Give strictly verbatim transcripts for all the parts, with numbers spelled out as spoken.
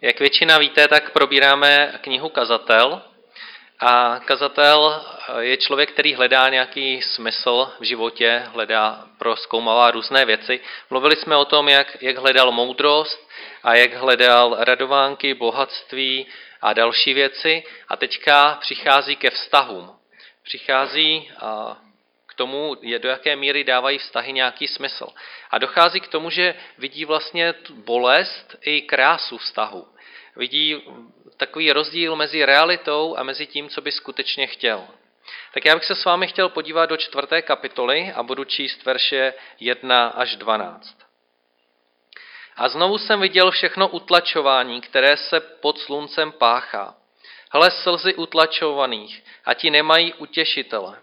Jak většina víte, tak probíráme knihu Kazatel. A kazatel je člověk, který hledá nějaký smysl v životě, hledá, prozkoumává různé věci. Mluvili jsme o tom, jak, jak hledal moudrost a jak hledal radovánky, bohatství a další věci. A teďka přichází ke vztahům. Přichází a k tomu, do jaké míry dávají vztahy nějaký smysl. A dochází k tomu, že vidí vlastně tu bolest i krásu vztahu. Vidí takový rozdíl mezi realitou a mezi tím, co by skutečně chtěl. Tak já bych se s vámi chtěl podívat do čtvrté kapitoly a budu číst verše jedna až dvanáct. A znovu jsem viděl všechno utlačování, které se pod sluncem páchá. Hle, slzy utlačovaných, a ti nemají utěšitele.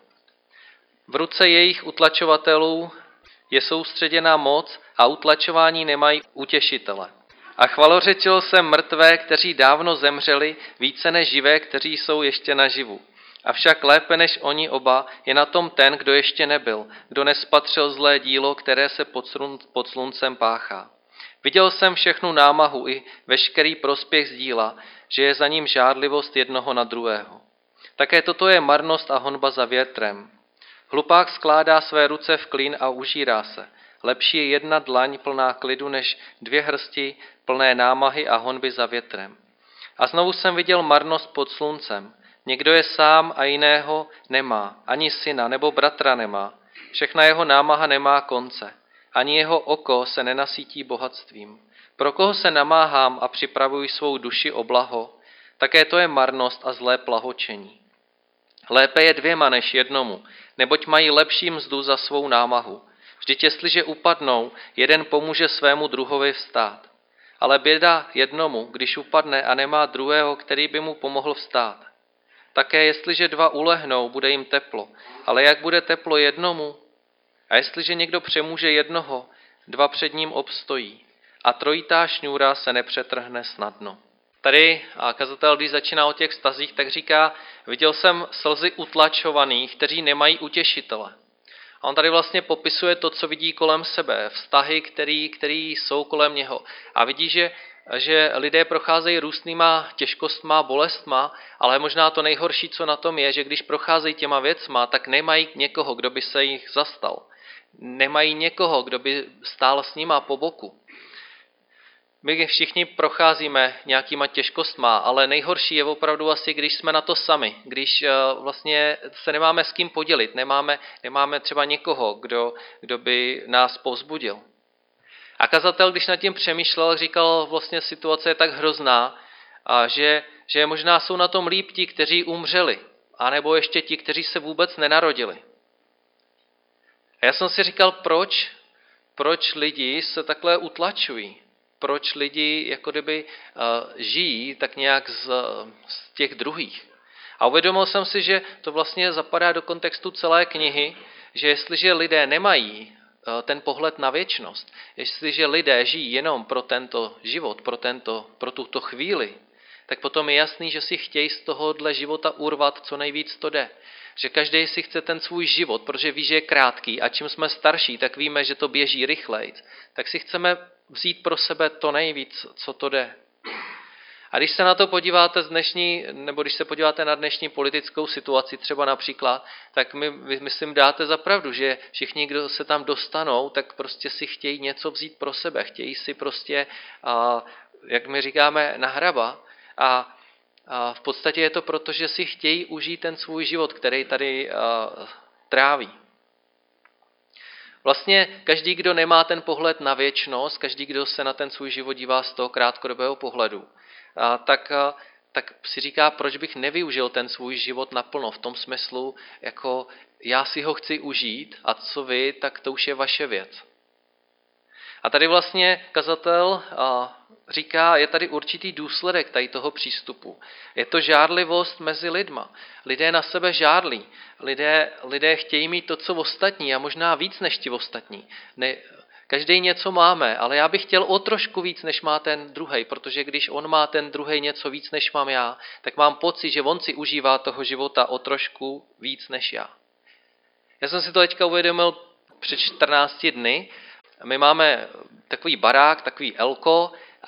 V ruce jejich utlačovatelů je soustředěná moc a utlačování nemají utěšitele. A chvalořečil jsem mrtvé, kteří dávno zemřeli, více než živé, kteří jsou ještě naživu. Avšak lépe než oni oba je na tom ten, kdo ještě nebyl, kdo nespatřil zlé dílo, které se pod, slun, pod sluncem páchá. Viděl jsem všechnu námahu i veškerý prospěch z díla, že je za ním žádlivost jednoho na druhého. Také toto je marnost a honba za větrem. Hlupák skládá své ruce v klín a užírá se. Lepší je jedna dlaň plná klidu, než dvě hrsti plné námahy a honby za větrem. A znovu jsem viděl marnost pod sluncem. Někdo je sám a jiného nemá, ani syna nebo bratra nemá. Všechna jeho námaha nemá konce. Ani jeho oko se nenasítí bohatstvím. Pro koho se namáhám a připravuji svou duši o blaho, také to je marnost a zlé plahočení. Lépe je dvěma než jednomu, neboť mají lepší mzdu za svou námahu. Vždyť jestliže upadnou, jeden pomůže svému druhovi vstát. Ale běda jednomu, když upadne a nemá druhého, který by mu pomohl vstát. Také jestliže dva ulehnou, bude jim teplo. Ale jak bude teplo jednomu? A jestliže někdo přemůže jednoho, dva před ním obstojí. A trojitá šňůra se nepřetrhne snadno. Tady a kazatel, když začíná o těch vztazích, tak říká, viděl jsem slzy utlačovaných, kteří nemají utěšitele. A on tady vlastně popisuje to, co vidí kolem sebe, vztahy, který, který jsou kolem něho. A vidí, že, že lidé procházejí různýma těžkostma, bolestma, ale možná to nejhorší, co na tom je, že když procházejí těma věcma, tak nemají někoho, kdo by se jich zastal. Nemají někoho, kdo by stál s nima po boku. My všichni procházíme nějakýma těžkostma, ale nejhorší je opravdu asi, když jsme na to sami, když vlastně se nemáme s kým podělit, nemáme, nemáme třeba někoho, kdo, kdo by nás povzbudil. A kazatel, když nad tím přemýšlel, říkal, vlastně situace je tak hrozná, a že, že možná jsou na tom líp ti, kteří umřeli, anebo ještě ti, kteří se vůbec nenarodili. A já jsem si říkal, proč, proč lidi se takhle utlačují? Proč lidi jako kdyby uh, žijí tak nějak z, z těch druhých. A uvědomil jsem si, že to vlastně zapadá do kontextu celé knihy, že jestliže lidé nemají uh, ten pohled na věčnost, jestliže lidé žijí jenom pro tento život, pro, tento, pro tuto chvíli, tak potom je jasný, že si chtějí z tohohle života urvat, co nejvíc to jde. Že každý si chce ten svůj život, protože ví, že je krátký a čím jsme starší, tak víme, že to běží rychleji, tak si chceme vzít pro sebe to nejvíc, co to jde. A když se na to podíváte z dnešní, nebo když se podíváte na dnešní politickou situaci třeba například, tak mi, myslím, dáte za pravdu, že všichni, kdo se tam dostanou, tak prostě si chtějí něco vzít pro sebe, chtějí si prostě, a, jak my říkáme, nahraba. A, a v podstatě je to proto, že si chtějí užít ten svůj život, který tady a, tráví. Vlastně každý, kdo nemá ten pohled na věčnost, každý, kdo se na ten svůj život dívá z toho krátkodobého pohledu, a tak, a, tak si říká, proč bych nevyužil ten svůj život naplno v tom smyslu, jako já si ho chci užít a co vy, tak to už je vaše věc. A tady vlastně kazatel a, říká, je tady určitý důsledek tady toho přístupu. Je to žárlivost mezi lidma. Lidé na sebe žárlí. Lidé, lidé chtějí mít to, co ostatní a možná víc než ti ostatní. Ne, každý něco máme, ale já bych chtěl o trošku víc, než má ten druhej, protože když on má ten druhej něco víc, než mám já, tak mám pocit, že on si užívá toho života o trošku víc, než já. Já jsem si to teďka uvědomil před čtrnácti dny. My máme takový barák, takový elko a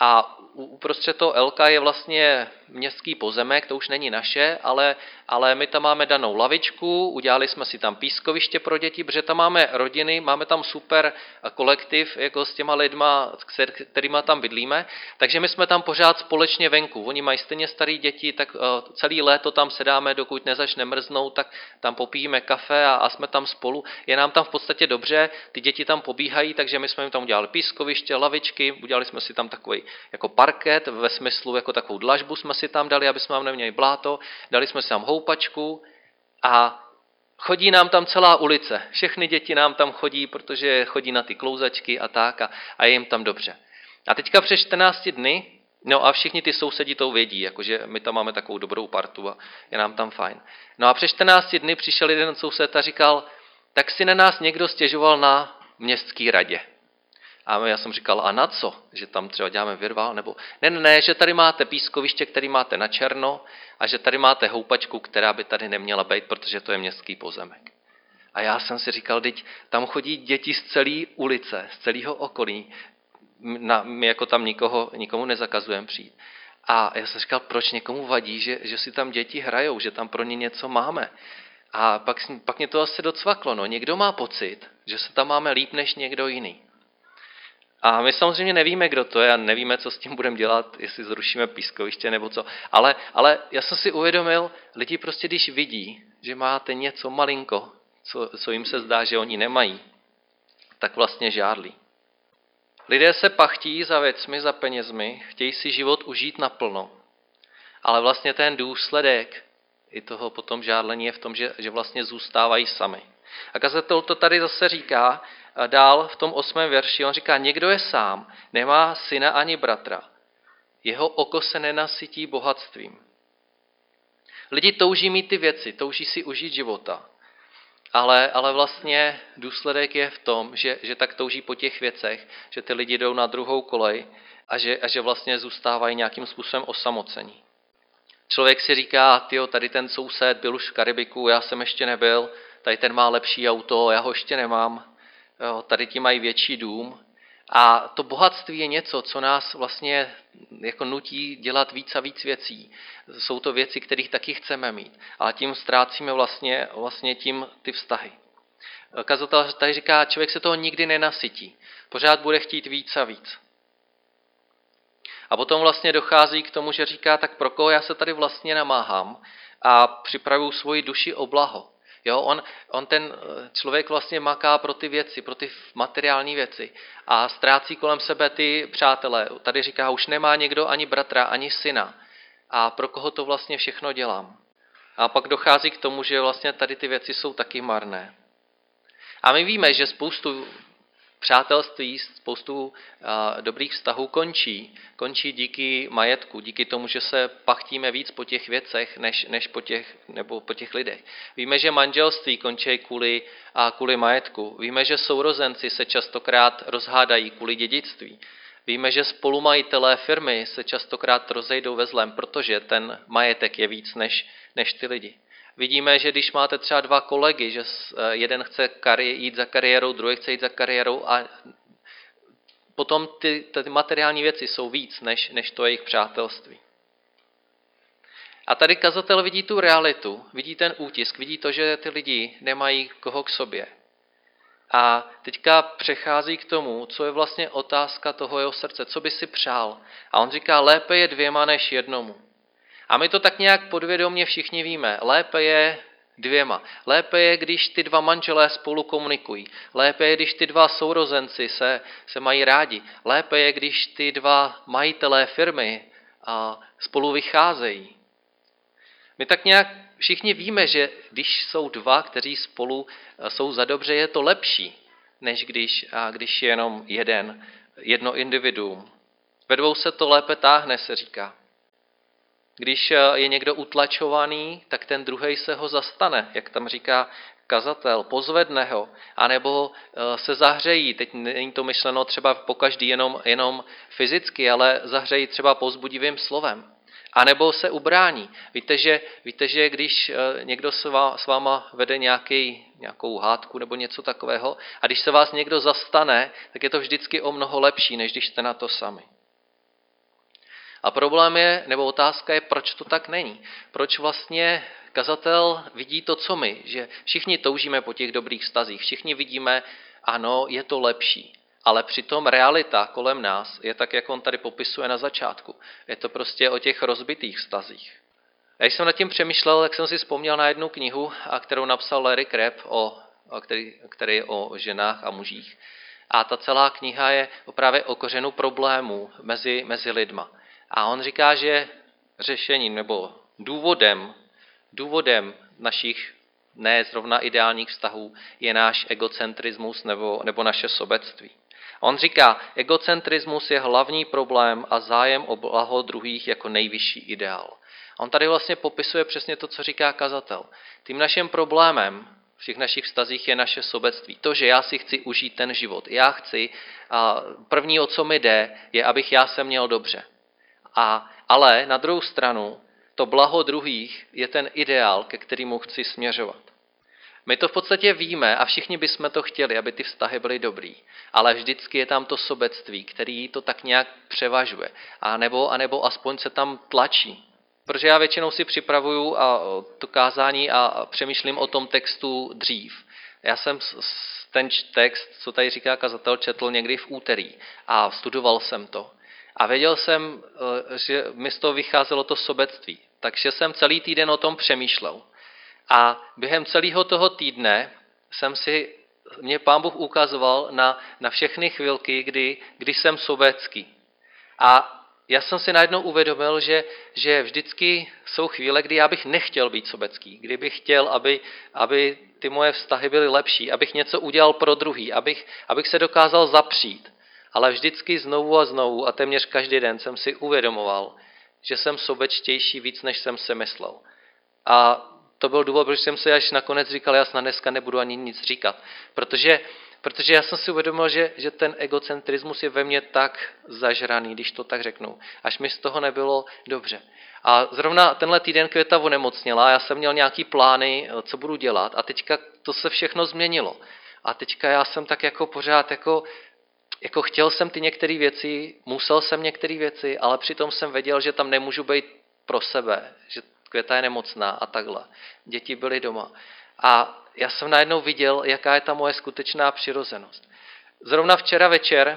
uprostřed toho Elka je vlastně městský pozemek, to už není naše, ale, ale my tam máme danou lavičku, udělali jsme si tam pískoviště pro děti, protože tam máme rodiny, máme tam super kolektiv jako s těma lidma, kterýma tam bydlíme, takže my jsme tam pořád společně venku. Oni mají stejně starý děti, tak celý léto tam sedáme, dokud nezačne mrznout, tak tam popijeme kafe a, a jsme tam spolu. Je nám tam v podstatě dobře, ty děti tam pobíhají, takže my jsme jim tam udělali pískoviště, lavičky, udělali jsme si tam takový jako parket, ve smyslu jako takovou dlažbu jsme si tam dali, aby jsme tam neměli bláto, dali jsme si tam houpačku a chodí nám tam celá ulice. Všechny děti nám tam chodí, protože chodí na ty klouzačky a tak a, a je jim tam dobře. A teďka přes čtrnácti dny, no a všichni ty sousedí to vědí, jakože my tam máme takovou dobrou partu a je nám tam fajn. No a přes čtrnácti dny přišel jeden soused a říkal, tak si na nás někdo stěžoval na městský radě. A já jsem říkal, a na co? Že tam třeba děláme virvál? Nebo ne, ne, ne, že tady máte pískoviště, který máte na černo a že tady máte houpačku, která by tady neměla být, protože to je městský pozemek. A já jsem si říkal, teď tam chodí děti z celé ulice, z celého okolí. Na, my jako tam nikoho, nikomu nezakazujeme přijít. A já jsem říkal, proč někomu vadí, že, že si tam děti hrajou, že tam pro ně něco máme. A pak, pak mě to asi docvaklo. No. Někdo má pocit, že se tam máme líp než někdo jiný. A my samozřejmě nevíme, kdo to je a nevíme, co s tím budeme dělat, jestli zrušíme pískoviště nebo co. Ale, ale já jsem si uvědomil, lidi prostě když vidí, že máte něco malinko, co, co jim se zdá, že oni nemají, tak vlastně žádlí. Lidé se pachtí za věcmi, za penězmi, chtějí si život užít naplno. Ale vlastně ten důsledek i toho potom žádlení je v tom, že, že vlastně zůstávají sami. A kazatel to tady zase říká dál v tom osmém verši. On říká, někdo je sám, nemá syna ani bratra. Jeho oko se nenasytí bohatstvím. Lidi touží mít ty věci, touží si užít života. Ale, ale vlastně důsledek je v tom, že, že tak touží po těch věcech, že ty lidi jdou na druhou kolej a že, a že vlastně zůstávají nějakým způsobem osamocení. Člověk si říká, tyjo, tady ten soused byl už v Karibiku, já jsem ještě nebyl, tady ten má lepší auto, já ho ještě nemám, jo, tady ti mají větší dům. A to bohatství je něco, co nás vlastně jako nutí dělat víc a víc věcí. Jsou to věci, kterých taky chceme mít, ale tím ztrácíme vlastně, vlastně tím ty vztahy. Kazatel tady říká, člověk se toho nikdy nenasytí, pořád bude chtít víc a víc. A potom vlastně dochází k tomu, že říká, tak pro koho já se tady vlastně namáhám a připravuju svoji duši o blaho. Jo, on, on ten člověk vlastně maká pro ty věci, pro ty materiální věci a ztrácí kolem sebe ty přátelé. Tady říká, už nemá někdo ani bratra, ani syna. A pro koho to vlastně všechno dělám? A pak dochází k tomu, že vlastně tady ty věci jsou taky marné. A my víme, že spoustu přátelství, spoustu uh, dobrých vztahů končí. Končí díky majetku, díky tomu, že se pachtíme víc po těch věcech, než, než po, těch, nebo po těch lidech. Víme, že manželství končí kvůli, uh, kvůli majetku. Víme, že sourozenci se častokrát rozhádají kvůli dědictví. Víme, že spolumajitelé firmy se častokrát rozejdou ve zlém, protože ten majetek je víc než, než ty lidi. Vidíme, že když máte třeba dva kolegy, že jeden chce kari- jít za kariérou, druhý chce jít za kariérou a potom ty, ty materiální věci jsou víc než, než to jejich přátelství. A tady kazatel vidí tu realitu, vidí ten útisk, vidí to, že ty lidi nemají koho k sobě. A teďka přechází k tomu, co je vlastně otázka toho jeho srdce, co by si přál. A on říká, lépe je dvěma než jednomu. A my to tak nějak podvědomě všichni víme. Lépe je dvěma. Lépe je, když ty dva manželé spolu komunikují. Lépe je, když ty dva sourozenci se, se mají rádi. Lépe je, když ty dva majitelé firmy a spolu vycházejí. My tak nějak všichni víme, že když jsou dva, kteří spolu jsou za dobře, je to lepší, než když, a když je jenom jeden, jedno individuum. Ve dvou se to lépe táhne, se říká. Když je někdo utlačovaný, tak ten druhej se ho zastane, jak tam říká kazatel, pozvedne ho, anebo se zahřejí. Teď není to myšleno třeba pokaždý jenom, jenom fyzicky, ale zahřejí třeba povzbudivým slovem. A nebo se ubrání. Víte, že, víte, že když někdo s váma vede nějaký, nějakou hádku nebo něco takového, a když se vás někdo zastane, tak je to vždycky o mnoho lepší, než když jste na to sami. A problém je, nebo otázka je, proč to tak není. Proč vlastně kazatel vidí to, co my, že všichni toužíme po těch dobrých vztazích, všichni vidíme, ano, je to lepší, ale přitom realita kolem nás je tak, jak on tady popisuje na začátku. Je to prostě o těch rozbitých vztazích. Já jsem nad tím přemýšlel, jak jsem si vzpomněl na jednu knihu, kterou napsal Larry Crabb, o, který, který je o ženách a mužích. A ta celá kniha je právě o kořenu problémů mezi, mezi lidma. A on říká, že řešením nebo důvodem, důvodem našich ne zrovna ideálních vztahů je náš egocentrismus nebo, nebo naše sobectví. On říká, egocentrismus je hlavní problém a zájem o blaho druhých jako nejvyšší ideál. On tady vlastně popisuje přesně to, co říká kazatel. Tím naším problémem v těch našich vztazích je naše sobectví. To, že já si chci užít ten život. Já chci, a první, o co mi jde, je, abych já se měl dobře. A, ale na druhou stranu, to blaho druhých je ten ideál, ke kterému chci směřovat. My to v podstatě víme a všichni bychom to chtěli, aby ty vztahy byly dobrý. Ale vždycky je tam to sobectví, který to tak nějak převažuje. A nebo, a nebo aspoň se tam tlačí. Protože já většinou si připravuju a to kázání a přemýšlím o tom textu dřív. Já jsem ten text, co tady říká kazatel, četl někdy v úterý a studoval jsem to. A věděl jsem, že mi z toho vycházelo to sobectví. Takže jsem celý týden o tom přemýšlel. A během celého toho týdne jsem si, mě Pán Bůh ukazoval na, na všechny chvilky, kdy, kdy jsem sobecký. A já jsem si najednou uvědomil, že, že vždycky jsou chvíle, kdy já bych nechtěl být sobecký, kdy bych chtěl, aby, aby ty moje vztahy byly lepší, abych něco udělal pro druhý, abych, abych se dokázal zapřít. Ale vždycky znovu a znovu a téměř každý den jsem si uvědomoval, že jsem sobečtější víc, než jsem si myslel. A to byl důvod, proč jsem si až nakonec říkal, já snad dneska nebudu ani nic říkat. Protože, protože já jsem si uvědomil, že, že ten egocentrismus je ve mně tak zažraný, když to tak řeknu. Až mi z toho nebylo dobře. A zrovna tenhle týden Květa onemocněla, já jsem měl nějaký plány, co budu dělat a teďka to se všechno změnilo. A teďka já jsem tak jako pořád jako... Jako chtěl jsem ty některé věci, musel jsem některé věci, ale přitom jsem věděl, že tam nemůžu být pro sebe, že Květa je nemocná a takhle. Děti byly doma. A já jsem najednou viděl, jaká je ta moje skutečná přirozenost. Zrovna včera večer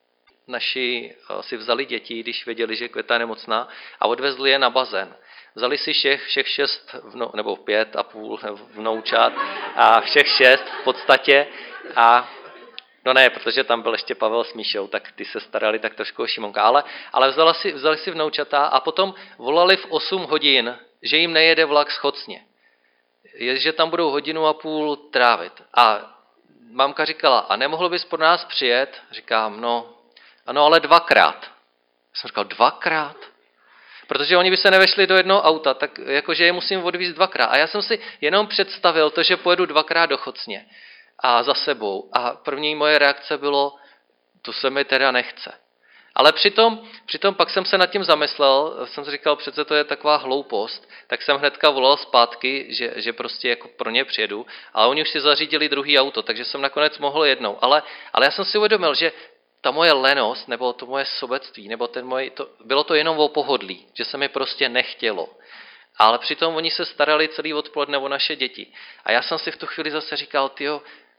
naši si vzali děti, když věděli, že Květa je nemocná, a odvezli je na bazén. Vzali si všech, všech šest, vno, nebo pět a půl vnoučat a všech šest v podstatě a no ne, protože tam byl ještě Pavel s Míšou, tak ty se starali tak trošku o Šimonka. Ale, ale vzali, si, vzali si vnoučata a potom volali v osm hodin, že jim nejede vlak z Chocně. Je, že tam budou hodinu a půl trávit. A mamka říkala, a nemohl bys pro nás přijet? Říkám, no, ano, ale dvakrát. Já jsem říkal, dvakrát? Protože oni by se nevešli do jednoho auta, tak jakože je musím odvízt dvakrát. A já jsem si jenom představil to, že pojedu dvakrát do Chocně. A za sebou. A první moje reakce bylo, to se mi teda nechce. Ale přitom, přitom pak jsem se nad tím zamyslel, jsem si říkal, přece to je taková hloupost, tak jsem hnedka volal zpátky, že, že prostě jako pro ně přijedu, ale oni už si zařídili druhý auto, takže jsem nakonec mohl jednou. Ale, ale já jsem si uvědomil, že ta moje lenost, nebo to moje sobectví, nebo ten moje, to, bylo to jenom o pohodlí, že se mi prostě nechtělo. Ale přitom oni se starali celý odpoledne o naše děti. A já jsem si v tu chvíli zase říkal, tyjo,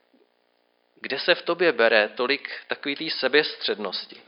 kde se v tobě bere tolik takový té sebestřednosti?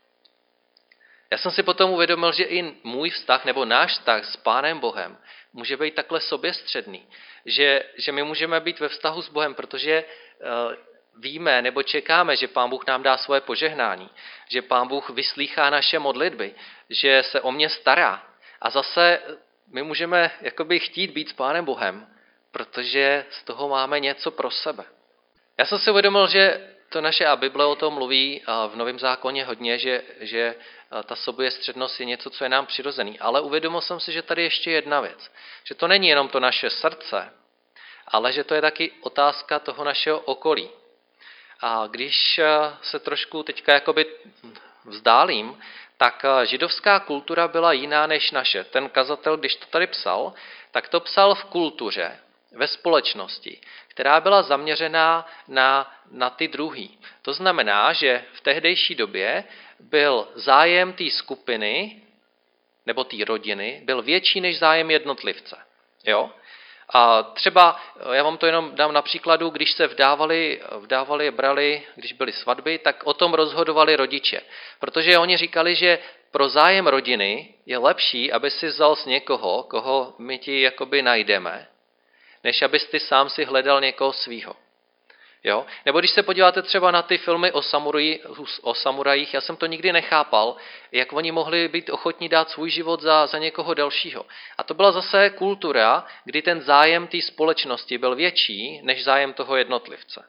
Já jsem si potom uvědomil, že i můj vztah nebo náš vztah s Pánem Bohem může být takhle soběstředný. Že, že my můžeme být ve vztahu s Bohem, protože uh, víme nebo čekáme, že Pán Bůh nám dá svoje požehnání, že Pán Bůh vyslýchá naše modlitby, že se o mě stará. A zase my můžeme jakoby chtít být s Pánem Bohem, protože z toho máme něco pro sebe. Já jsem si uvědomil, že to naše a Bible o tom mluví v Novém zákoně hodně, že, že ta soběstřednost je něco, co je nám přirozený. Ale uvědomil jsem si, že tady ještě jedna věc. Že to není jenom to naše srdce, ale že to je taky otázka toho našeho okolí. A když se trošku teďka jakoby vzdálím, tak židovská kultura byla jiná než naše. Ten kazatel, když to tady psal, tak to psal v kultuře, ve společnosti, která byla zaměřená na, na ty druhý. To znamená, že v tehdejší době byl zájem té skupiny nebo té rodiny byl větší než zájem jednotlivce. Jo? A třeba, já vám to jenom dám na příkladu, když se vdávali, vdávali, brali, když byly svatby, tak o tom rozhodovali rodiče. Protože oni říkali, že pro zájem rodiny je lepší, aby si vzal z někoho, koho my ti jakoby najdeme, než abys ty sám si hledal někoho svýho. Jo? Nebo když se podíváte třeba na ty filmy o, samuraji, o samurajích, já jsem to nikdy nechápal, jak oni mohli být ochotní dát svůj život za, za někoho dalšího. A to byla zase kultura, kdy ten zájem té společnosti byl větší než zájem toho jednotlivce.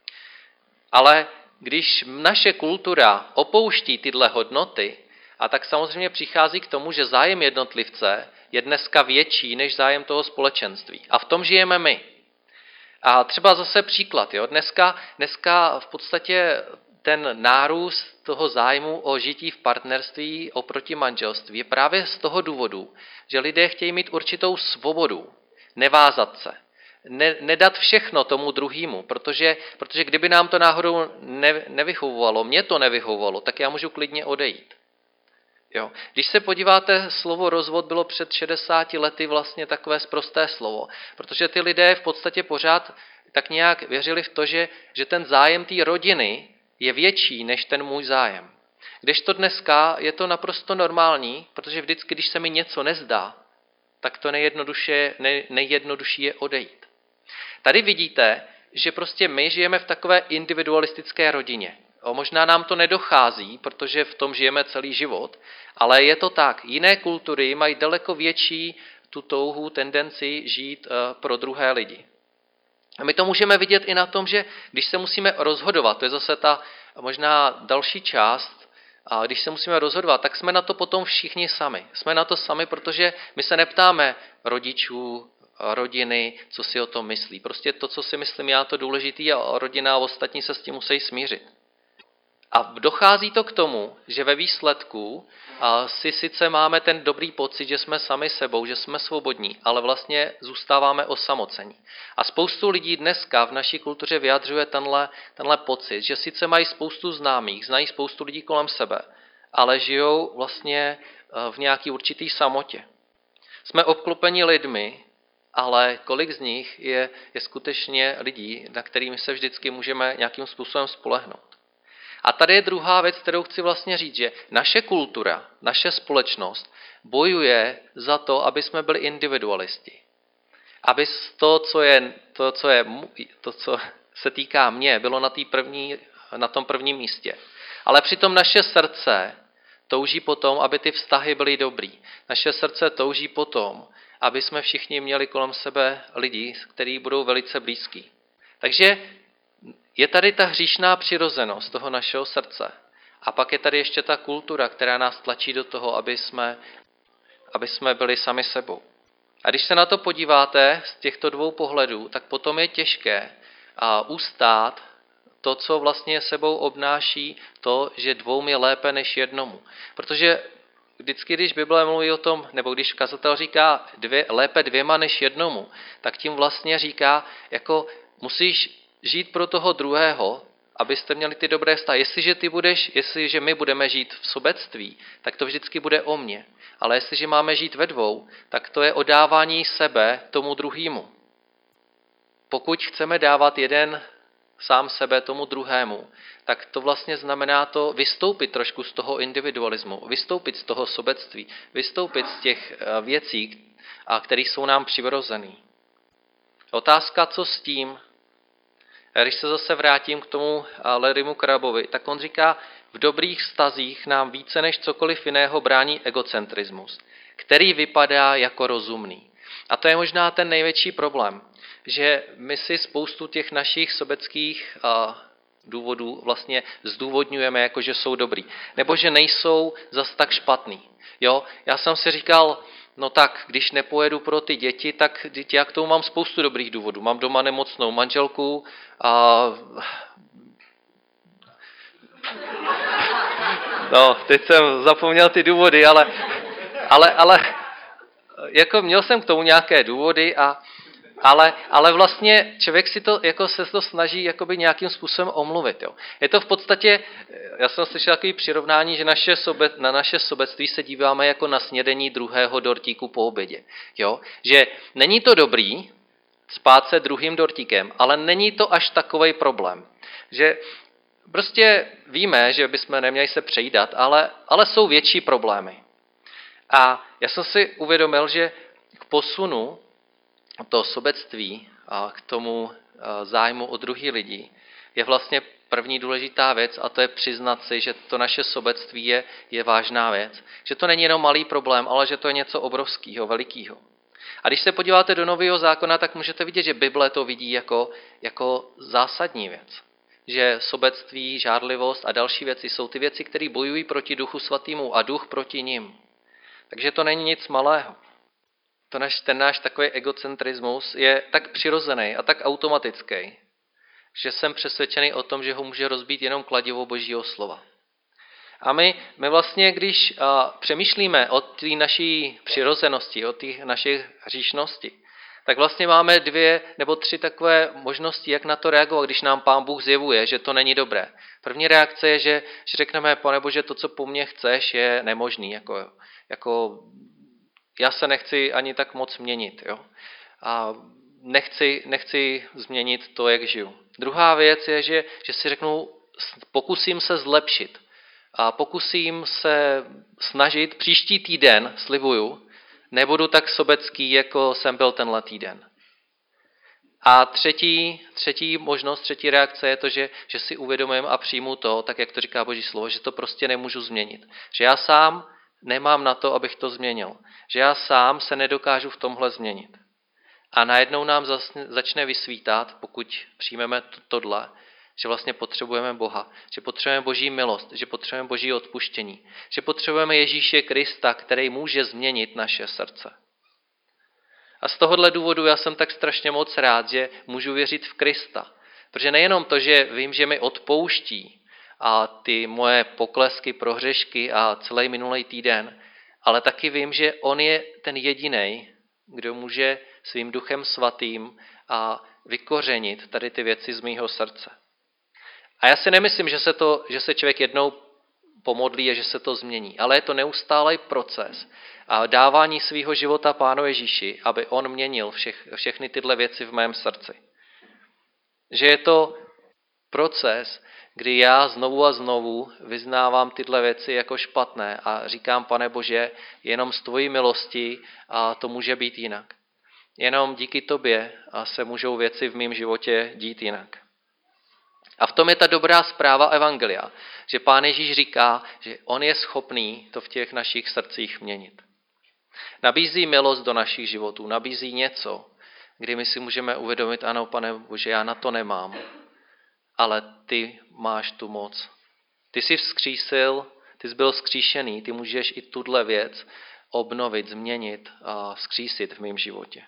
Ale když naše kultura opouští tyhle hodnoty, a tak samozřejmě přichází k tomu, že zájem jednotlivce je dneska větší než zájem toho společenství. A v tom žijeme my. A třeba zase příklad. Jo? Dneska, dneska v podstatě ten nárůst toho zájmu o žití v partnerství oproti manželství je právě z toho důvodu, že lidé chtějí mít určitou svobodu, nevázat se, ne, nedat všechno tomu druhému, protože, protože kdyby nám to náhodou ne, nevyhovovalo, mě to nevyhovovalo, tak já můžu klidně odejít. Jo. Když se podíváte, slovo rozvod bylo před šedesáti lety vlastně takové sprosté slovo, protože ty lidé v podstatě pořád tak nějak věřili v to, že, že ten zájem té rodiny je větší než ten můj zájem. Kdežto dneska je to naprosto normální, protože vždycky, když se mi něco nezdá, tak to nejjednodušší, nej, nejjednodušší je odejít. Tady vidíte, že prostě my žijeme v takové individualistické rodině. O, možná nám to nedochází, protože v tom žijeme celý život, ale je to tak. Jiné kultury mají daleko větší tu touhu, tendenci žít uh, pro druhé lidi. A my to můžeme vidět i na tom, že když se musíme rozhodovat, to je zase ta možná další část, a když se musíme rozhodovat, tak jsme na to potom všichni sami. Jsme na to sami, protože my se neptáme rodičů, rodiny, co si o tom myslí. Prostě to, co si myslím já, to důležitý a rodina a ostatní se s tím musí smířit. A dochází to k tomu, že ve výsledku si sice máme ten dobrý pocit, že jsme sami sebou, že jsme svobodní, ale vlastně zůstáváme osamocení. A spoustu lidí dneska v naší kultuře vyjadřuje tenhle, tenhle pocit, že sice mají spoustu známých, znají spoustu lidí kolem sebe, ale žijou vlastně v nějaký určitý samotě. Jsme obklopeni lidmi, ale kolik z nich je, je skutečně lidí, na kterými se vždycky můžeme nějakým způsobem spolehnout. A tady je druhá věc, kterou chci vlastně říct, že naše kultura, naše společnost bojuje za to, aby jsme byli individualisti. Aby to, co je, to, co je, to, co se týká mě, bylo na, tý první, na tom prvním místě. Ale přitom naše srdce touží potom, aby ty vztahy byly dobrý. Naše srdce touží potom, aby jsme všichni měli kolem sebe lidi, kteří budou velice blízký. Takže je tady ta hříšná přirozenost toho našeho srdce. A pak je tady ještě ta kultura, která nás tlačí do toho, aby jsme, aby jsme byli sami sebou. A když se na to podíváte z těchto dvou pohledů, tak potom je těžké a ustát to, co vlastně sebou obnáší to, že dvou je lépe než jednomu. Protože vždycky, když Bible mluví o tom, nebo když kazatel říká dvě, lépe dvěma než jednomu, tak tím vlastně říká, jako musíš žít pro toho druhého, abyste měli ty dobré vztahy. Jestliže ty budeš, jestliže my budeme žít v sobectví, tak to vždycky bude o mně. Ale jestliže máme žít ve dvou, tak to je o dávání sebe tomu druhému. Pokud chceme dávat jeden sám sebe tomu druhému, tak to vlastně znamená to vystoupit trošku z toho individualismu, vystoupit z toho sobectví, vystoupit z těch věcí, které jsou nám přirozený. Otázka, co s tím? A když se zase vrátím k tomu Larrymu Crabovi, tak on říká, v dobrých vztazích nám více než cokoliv jiného brání egocentrismus, který vypadá jako rozumný. A to je možná ten největší problém, že my si spoustu těch našich sobeckých důvodů vlastně zdůvodňujeme, jako že jsou dobrý, nebo že nejsou zas tak špatný. Jo? Já jsem si říkal, no tak, když nepojedu pro ty děti, tak já k tomu mám spoustu dobrých důvodů. Mám doma nemocnou manželku a... No, teď jsem zapomněl ty důvody, ale, ale, ale jako měl jsem k tomu nějaké důvody a, Ale, ale vlastně člověk si to, jako se to snaží jakoby nějakým způsobem omluvit. Jo. Je to v podstatě, já jsem slyšel takový přirovnání, že naše sobe, na naše sobectví se díváme jako na snědení druhého dortíku po obědě. Jo. Že není to dobrý spát se druhým dortíkem, ale není to až takovej problém. Že prostě víme, že bychom neměli se přejídat, ale, ale jsou větší problémy. A já jsem si uvědomil, že k posunu to sobectví a k tomu zájmu o druhý lidi je vlastně první důležitá věc a to je přiznat si, že to naše sobectví je, je vážná věc. Že to není jenom malý problém, ale že to je něco obrovského, velikého. A když se podíváte do Nového zákona, tak můžete vidět, že Bible to vidí jako, jako zásadní věc. Že sobectví, žárlivost a další věci jsou ty věci, které bojují proti Duchu Svatému a Duch proti nim. Takže to není nic malého. To naš, ten náš takový egocentrismus je tak přirozený a tak automatický, že jsem přesvědčený o tom, že ho může rozbít jenom kladivo Božího slova. A my, my vlastně, když a, přemýšlíme o té naší přirozenosti, o té naší hříšnosti, tak vlastně máme dvě nebo tři takové možnosti, jak na to reagovat, když nám Pán Bůh zjevuje, že to není dobré. První reakce je, že, že řekneme, Pane Bože, to, co po mně chceš, je nemožný. Jako, jako, já se nechci ani tak moc měnit. Jo? A nechci, nechci změnit to, jak žiju. Druhá věc je, že, že si řeknu, pokusím se zlepšit. A pokusím se snažit příští týden, slibuju, nebudu tak sobecký, jako jsem byl tenhle týden. A třetí, třetí možnost, třetí reakce je to, že, že si uvědomím a přijmu to, tak jak to říká Boží slovo, že to prostě nemůžu změnit. Že já sám nemám na to, abych to změnil. Že já sám se nedokážu v tomhle změnit. A najednou nám začne vysvítat, pokud přijmeme tohle, že vlastně potřebujeme Boha, že potřebujeme Boží milost, že potřebujeme Boží odpuštění, že potřebujeme Ježíše Krista, který může změnit naše srdce. A z tohohle důvodu já jsem tak strašně moc rád, že můžu věřit v Krista. Protože nejenom to, že vím, že mi odpouští a ty moje poklesky, prohřešky a celý minulý týden, ale taky vím, že on je ten jedinej, kdo může svým Duchem Svatým a vykořenit tady ty věci z mýho srdce. A já si nemyslím, že se, to, že se člověk jednou pomodlí a že se to změní, ale je to neustálý proces a dávání svého života Pánu Ježíši, aby on měnil všech, všechny tyhle věci v mém srdci. Že je to proces, kdy já znovu a znovu vyznávám tyhle věci jako špatné a říkám, Pane Bože, jenom z tvojí milosti a to může být jinak. Jenom díky tobě a se můžou věci v mém životě dít jinak. A v tom je ta dobrá zpráva evangelia, že Pán Ježíš říká, že on je schopný to v těch našich srdcích měnit. Nabízí milost do našich životů, nabízí něco, kdy my si můžeme uvědomit, ano, Pane Bože, já na to nemám, ale ty máš tu moc. Ty jsi vzkřísil, ty jsi byl vzkříšený, ty můžeš i tuhle věc obnovit, změnit a vzkřísit v mém životě.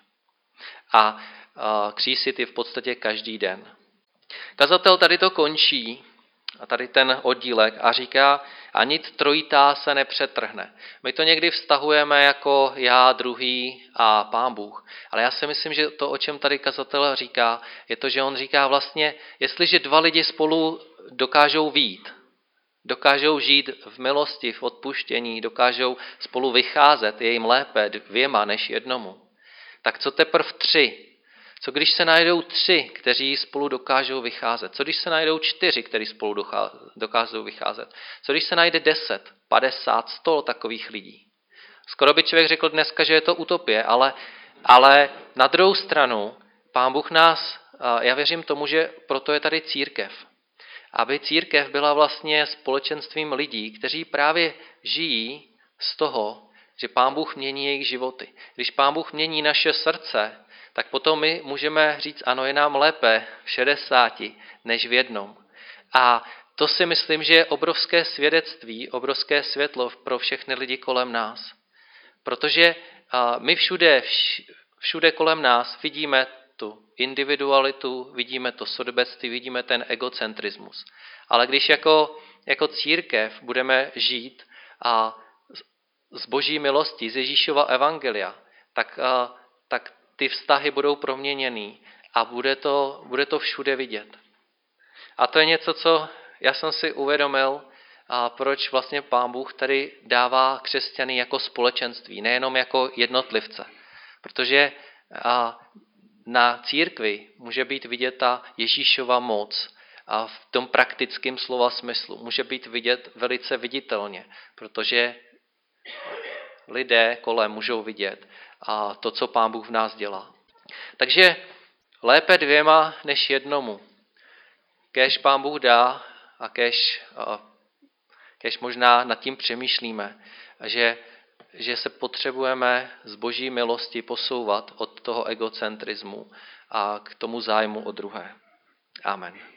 A, a křísit je v podstatě každý den. Kazatel tady to končí, a tady ten oddílek, a říká, a nit trojitá se nepřetrhne. My to někdy vztahujeme jako já, druhý a Pán Bůh. Ale já si myslím, že to, o čem tady kazatel říká, je to, že on říká vlastně, jestliže dva lidi spolu dokážou vyjít, dokážou žít v milosti, v odpuštění, dokážou spolu vycházet, je jim lépe dvěma než jednomu, tak co teprv tři? Co když se najdou tři, kteří spolu dokážou vycházet? Co když se najdou čtyři, kteří spolu dokážou vycházet? Co když se najde deset, padesát, sto takových lidí? Skoro by člověk řekl dneska, že je to utopie, ale, ale na druhou stranu Pán Bůh nás, já věřím tomu, že proto je tady církev. Aby církev byla vlastně společenstvím lidí, kteří právě žijí z toho, že Pán Bůh mění jejich životy. Když Pán Bůh mění naše srdce, tak potom my můžeme říct, ano, je nám lépe v šedesáti než v jednom. A to si myslím, že je obrovské svědectví, obrovské světlo pro všechny lidi kolem nás. Protože my všude, všude kolem nás vidíme tu individualitu, vidíme to sobectví, vidíme ten egocentrismus. Ale když jako, jako církev budeme žít a z Boží milosti, z Ježíšova evangelia, tak, tak ty vztahy budou proměněný a bude to, bude to všude vidět. A to je něco, co já jsem si uvědomil, a proč vlastně Pán Bůh tady dává křesťany jako společenství, nejenom jako jednotlivce. Protože a na církvi může být vidět ta Ježíšova moc a v tom praktickém slova smyslu. Může být vidět velice viditelně, protože lidé kolem můžou vidět a to, co Pán Bůh v nás dělá. Takže lépe dvěma než jednomu. Kéž Pán Bůh dá a kéž, kéž možná nad tím přemýšlíme, že, že se potřebujeme z Boží milosti posouvat od toho egocentrismu a k tomu zájmu o druhé. Amen.